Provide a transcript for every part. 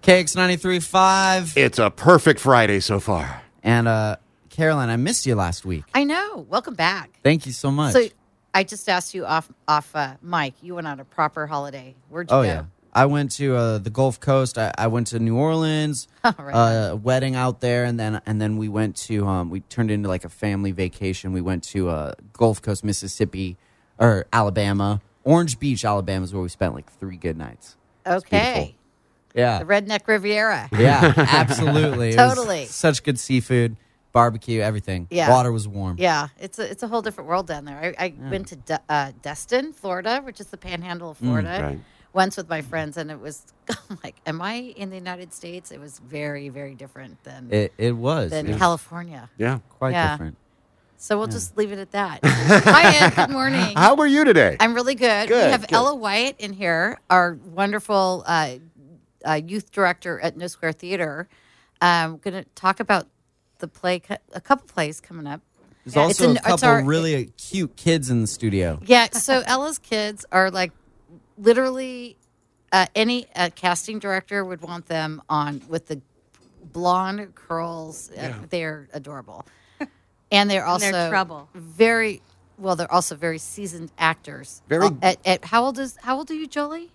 KX93.5. It's a perfect Friday so far. And Caroline, I missed you last week. I know. Welcome back. Thank you so much. So I just asked you off mic. You went on a proper holiday. Where'd you go? Yeah. I went to the Gulf Coast. I went to New Orleans, a wedding out there, and then we went to we turned into like a family vacation. We went to Gulf Coast, Mississippi, or Alabama. Orange Beach, Alabama is where we spent like 3 good nights. Okay. Yeah. The Redneck Riviera. Yeah, absolutely. Totally. Such good seafood, barbecue, everything. Yeah. Water was warm. Yeah, it's a whole different world down there. I went to Destin, Florida, which is the panhandle of Florida, right. once with my friends, and it was I'm like, am I in the United States? It was very, very different than It was. California. Yeah. Quite Yeah. different. So we'll just leave it at that. Hi, Ed. Good morning. How were you today? I'm really good. Good, We have good. Ella Wyatt in here, our wonderful youth director at No Square Theater. Going to talk about the play, a couple plays coming up. There's also a couple our- really cute kids in the studio. Yeah, so Ella's kids are like literally any casting director would want them on with the blonde curls. They're adorable. And they're also they're trouble. They're also very seasoned actors. Very- At how old are you, Jolie?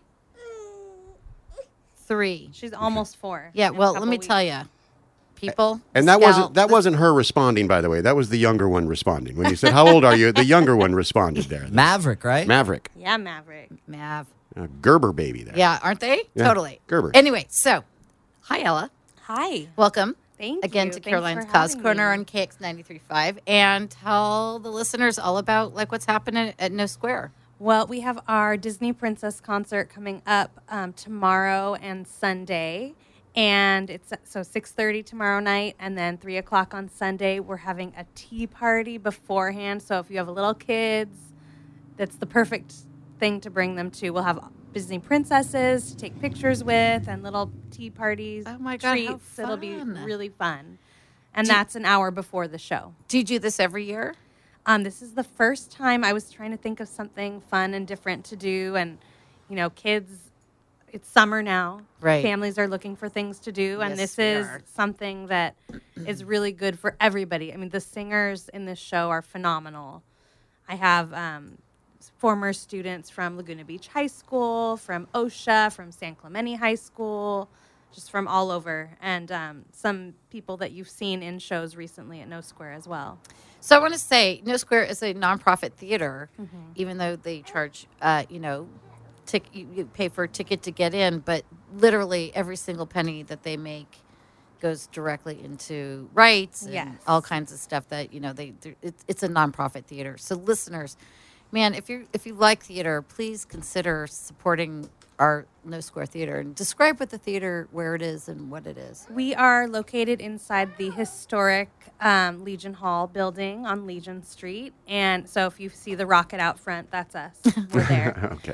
3. She's almost 4. Yeah, in a well, let couple me weeks. tell you, people. And that wasn't her responding, by the way. That was the younger one responding. When you said, "How old are you?" the younger one responded there. Maverick, right? Maverick, Yeah, Maverick. Mav. Gerber baby there. Yeah, aren't they? Yeah, Totally. Gerber. Anyway, so hi, Ella. Hi. Welcome. Thank Again you. to Thanks Caroline's for Cause having Corner me. on KX93.5, and tell the listeners all about like what's happening at No Square. Well, we have our Disney Princess concert coming up tomorrow and Sunday. And it's 6:30 tomorrow night, and then 3 o'clock on Sunday. We're having a tea party beforehand. So if you have little kids, that's the perfect thing to bring them to. We'll have Disney princesses to take pictures with and little tea parties. Oh my God, how treats. It'll be fun. really fun. And that's an hour before the show. Do you do this every year? This is the first time I was trying to think of something fun and different to do. And, kids, it's summer now. Right. Families are looking for things to do. And Yes, this we is are. something that is really good for everybody. I mean, the singers in this show are phenomenal. I have former students from Laguna Beach High School, from OSHA, from San Clemente High School, just from all over. And some people that you've seen in shows recently at No Square as well. So I want to say No Square is a nonprofit theater, even though they charge, you pay for a ticket to get in, but literally every single penny that they make goes directly into rights and Yes. all kinds of stuff that it's a nonprofit theater. So listeners, man, if you like theater, please consider supporting our No Square Theater and describe what the theater, where it is, and what it is. We are located inside the historic Legion Hall building on Legion Street. And so if you see the rocket out front, that's us. We're there. Okay.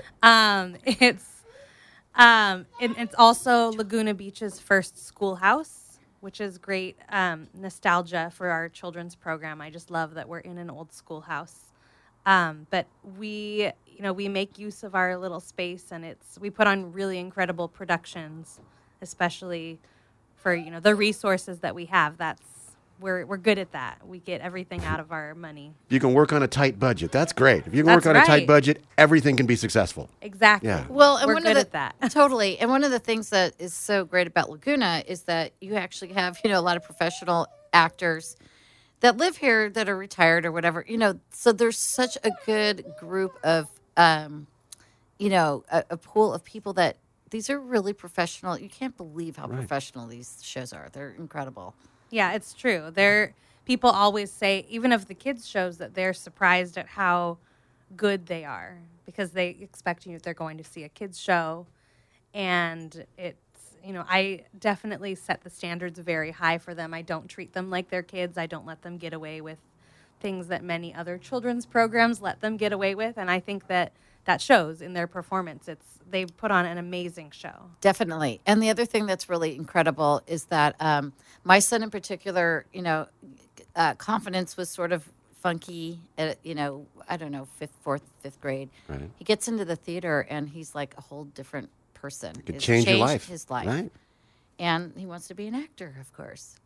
It's also Laguna Beach's first schoolhouse, which is great nostalgia for our children's program. I just love that we're in an old schoolhouse. But we make use of our little space, and we put on really incredible productions, especially for the resources that we have. We're good at that. We get everything out of our money. You can work on a tight budget. That's great. If you can work That's on a tight right. budget, everything can be successful. Exactly. Yeah. Well, and we're one good of the, at that. Totally. And one of the things that is so great about Laguna is that you actually have, a lot of professional actors that live here that are retired or whatever, so there's such a good group of, a pool of people that these are really professional. You can't believe how professional these shows are. They're incredible. Yeah, it's true. People always say, even of the kids' shows, that they're surprised at how good they are because they expect they're going to see a kids' show, and it's I definitely set the standards very high for them. I don't treat them like they're kids. I don't let them get away with things that many other children's programs let them get away with, and I think that shows in their performance. They put on an amazing show. Definitely. And the other thing that's really incredible is that my son in particular, confidence was sort of funky at, I don't know, fifth grade. Right. He gets into the theater and he's like a whole different person. It could It's change your changed life. his life. Right. and he wants to be an actor, of course.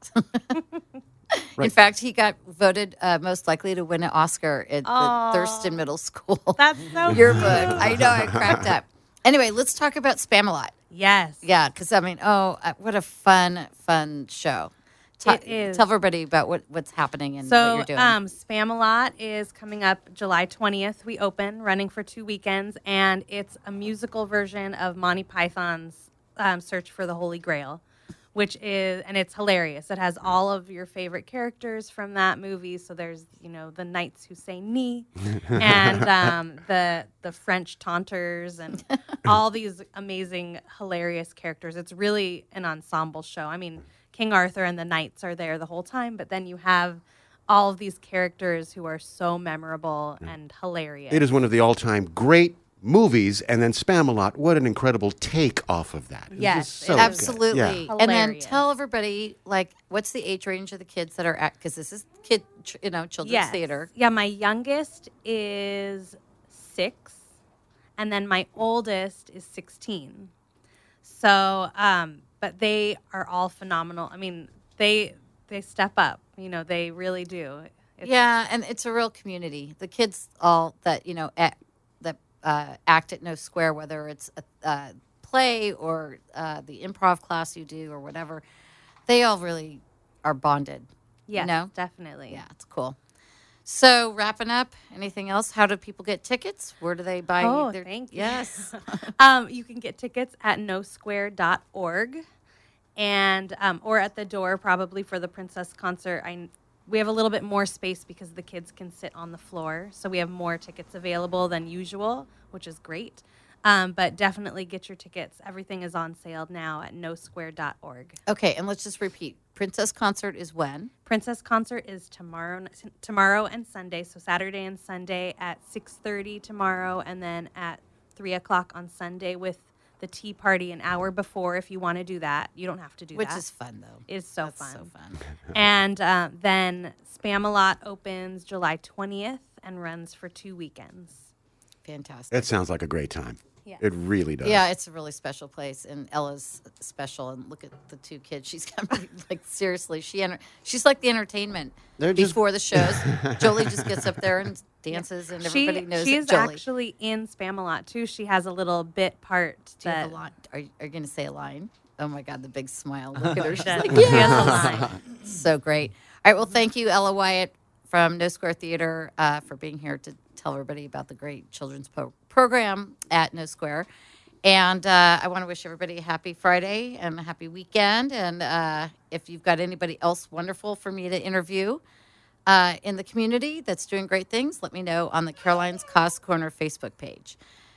In fact, he got voted most likely to win an Oscar at the Thurston Middle School. That's so yearbook. I know, I cracked up. Anyway, let's talk about Spamalot. Yes. Yeah, because I mean, what a fun show. It is. Tell everybody about what's happening and So, what you're doing. Spamalot is coming up July 20th. We open, running for 2 weekends, and it's a musical version of Monty Python's Search for the Holy Grail, and it's hilarious. It has all of your favorite characters from that movie. So there's, the knights who say "ni," and the French taunters, and all these amazing, hilarious characters. It's really an ensemble show. I mean, King Arthur and the knights are there the whole time, but then you have all of these characters who are so memorable and hilarious. It is one of the all-time great movies, and then Spamalot. What an incredible take off of that. Yes, so good. Absolutely. Yeah. And then Hilarious. tell everybody, what's the age range of the kids that are at, because this is children's theater. Yeah, my youngest is 6, and then my oldest is 16. So, but they are all phenomenal. I mean, they step up. They really do. Yeah, and it's a real community. The kids all that, act at No Square, whether it's a play or the improv class you do or whatever, they all really are bonded. Yes, definitely. Yeah, it's cool. So wrapping up, anything else? How do people get tickets? Where do they buy their thank you. Yes. You can get tickets at nosquare.org and or at the door probably for the Princess concert. We have a little bit more space because the kids can sit on the floor. So we have more tickets available than usual, which is great. But definitely get your tickets. Everything is on sale now at nosquare.org. Okay, and let's just repeat. Princess concert is when? Princess concert is tomorrow and Sunday. So Saturday and Sunday at 6:30 tomorrow, and then at 3 o'clock on Sunday with the tea party an hour before if you want to do that. You don't have to do Which that. is fun, though. It's so That's fun. so fun. And then Spamalot opens July 20th and runs for 2 weekends. Fantastic. That sounds like a great time. Yeah. It really does. Yeah, it's a really special place, and Ella's special. And look at the 2 kids she's got. Seriously, she's like the entertainment before the shows. Jolie just gets up there and dances, and everybody knows She is Jolie. actually in Spamalot too. She has a little bit part. Do you have a line? Are you going to say a line? Oh my God, the big smile! Look at her. She's She like, has a line. so great. All right, well, thank you, Ella Wyatt from No Square Theater, for being here to tell everybody about the great children's program at No Square. And I want to wish everybody a happy Friday and a happy weekend. And if you've got anybody else wonderful for me to interview in the community that's doing great things, let me know on the Caroline's Cause Corner Facebook page.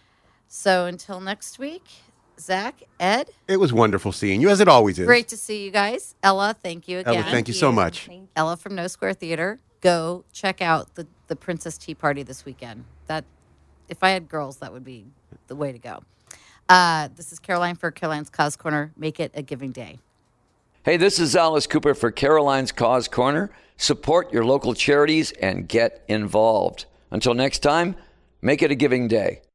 So until next week, Zach, Ed, It was wonderful seeing you, as it always is. great to see you guys. Ella, thank you again. Ella, thank you so much. Thank you. Ella from No Square Theater. Go check out the Princess Tea Party this weekend. That, if I had girls, that would be the way to go. This is Caroline for Caroline's Cause Corner. Make it a giving day. Hey, this is Alice Cooper for Caroline's Cause Corner. Support your local charities and get involved. Until next time, make it a giving day.